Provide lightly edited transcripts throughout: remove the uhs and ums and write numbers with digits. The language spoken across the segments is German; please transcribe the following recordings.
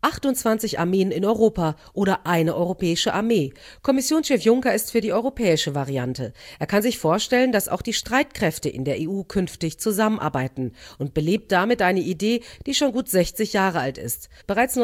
28 Armeen in Europa oder eine europäische Armee. Kommissionschef Juncker ist für die europäische Variante. Er kann sich vorstellen, dass auch die Streitkräfte in der EU künftig zusammenarbeiten und belebt damit eine Idee, die schon gut 60 Jahre alt ist. Bereits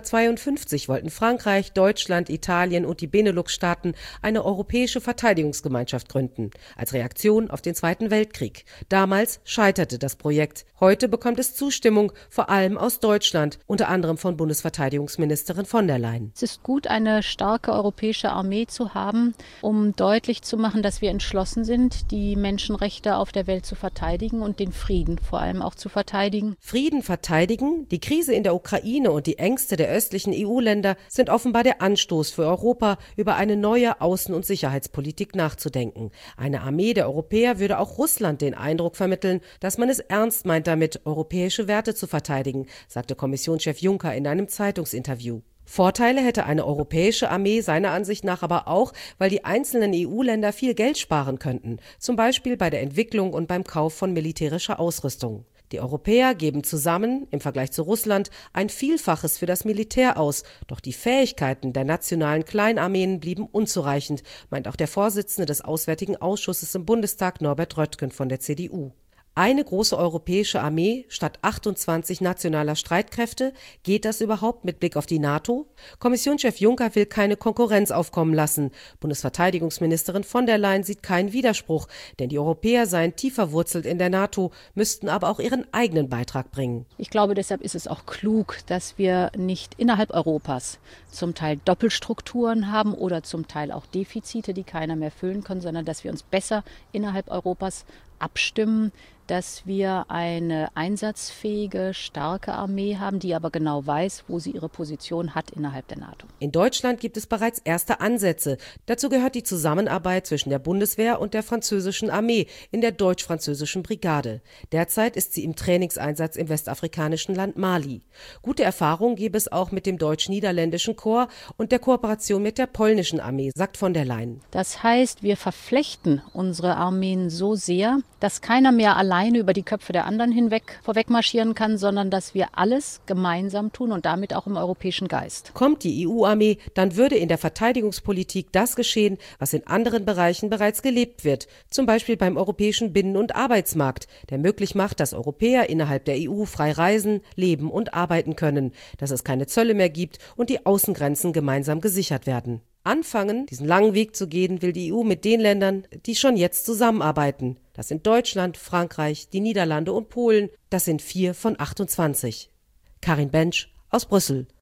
1952 wollten Frankreich, Deutschland, Italien und die Benelux-Staaten eine europäische Verteidigungsgemeinschaft gründen, als Reaktion auf den Zweiten Weltkrieg. Damals scheiterte das Projekt. Heute bekommt es Zustimmung, vor allem aus Deutschland, unter anderem von Bundesverteidigungsministerin von der Leyen. Es ist gut, eine starke europäische Armee zu haben, um deutlich zu machen, dass wir entschlossen sind, die Menschenrechte auf der Welt zu verteidigen und den Frieden vor allem auch zu verteidigen. Frieden verteidigen, die Krise in der Ukraine und die Ängste der östlichen EU-Länder sind offenbar der Anstoß für Europa, über eine neue Außen- und Sicherheitspolitik nachzudenken. Eine Armee der Europäer würde auch Russland den Eindruck vermitteln, dass man es ernst meint damit, europäische Werte zu verteidigen, sagte Kommissionschef Juncker in einem Zeitungsinterview. Vorteile hätte eine europäische Armee seiner Ansicht nach aber auch, weil die einzelnen EU-Länder viel Geld sparen könnten, zum Beispiel bei der Entwicklung und beim Kauf von militärischer Ausrüstung. Die Europäer geben zusammen, im Vergleich zu Russland, ein Vielfaches für das Militär aus, doch die Fähigkeiten der nationalen Kleinarmeen blieben unzureichend, meint auch der Vorsitzende des Auswärtigen Ausschusses im Bundestag, Norbert Röttgen von der CDU. Eine große europäische Armee statt 28 nationaler Streitkräfte? Geht das überhaupt mit Blick auf die NATO? Kommissionschef Juncker will keine Konkurrenz aufkommen lassen. Bundesverteidigungsministerin von der Leyen sieht keinen Widerspruch, denn die Europäer seien tief verwurzelt in der NATO, müssten aber auch ihren eigenen Beitrag bringen. Ich glaube, deshalb ist es auch klug, dass wir nicht innerhalb Europas zum Teil Doppelstrukturen haben oder zum Teil auch Defizite, die keiner mehr füllen kann, sondern dass wir uns besser innerhalb Europas abstimmen, dass wir eine einsatzfähige, starke Armee haben, die aber genau weiß, wo sie ihre Position hat innerhalb der NATO. In Deutschland gibt es bereits erste Ansätze. Dazu gehört die Zusammenarbeit zwischen der Bundeswehr und der französischen Armee in der deutsch-französischen Brigade. Derzeit ist sie im Trainingseinsatz im westafrikanischen Land Mali. Gute Erfahrungen gäbe es auch mit dem deutsch-niederländischen Korps und der Kooperation mit der polnischen Armee, sagt von der Leyen. Das heißt, wir verflechten unsere Armeen so sehr, dass keiner mehr alleine über die Köpfe der anderen vorweg marschieren kann, sondern dass wir alles gemeinsam tun und damit auch im europäischen Geist. Kommt die EU-Armee, dann würde in der Verteidigungspolitik das geschehen, was in anderen Bereichen bereits gelebt wird, zum Beispiel beim europäischen Binnen- und Arbeitsmarkt, der möglich macht, dass Europäer innerhalb der EU frei reisen, leben und arbeiten können, dass es keine Zölle mehr gibt und die Außengrenzen gemeinsam gesichert werden. Anfangen, diesen langen Weg zu gehen, will die EU mit den Ländern, die schon jetzt zusammenarbeiten. Das sind Deutschland, Frankreich, die Niederlande und Polen. Das sind 4 von 28. Karin Bentsch aus Brüssel.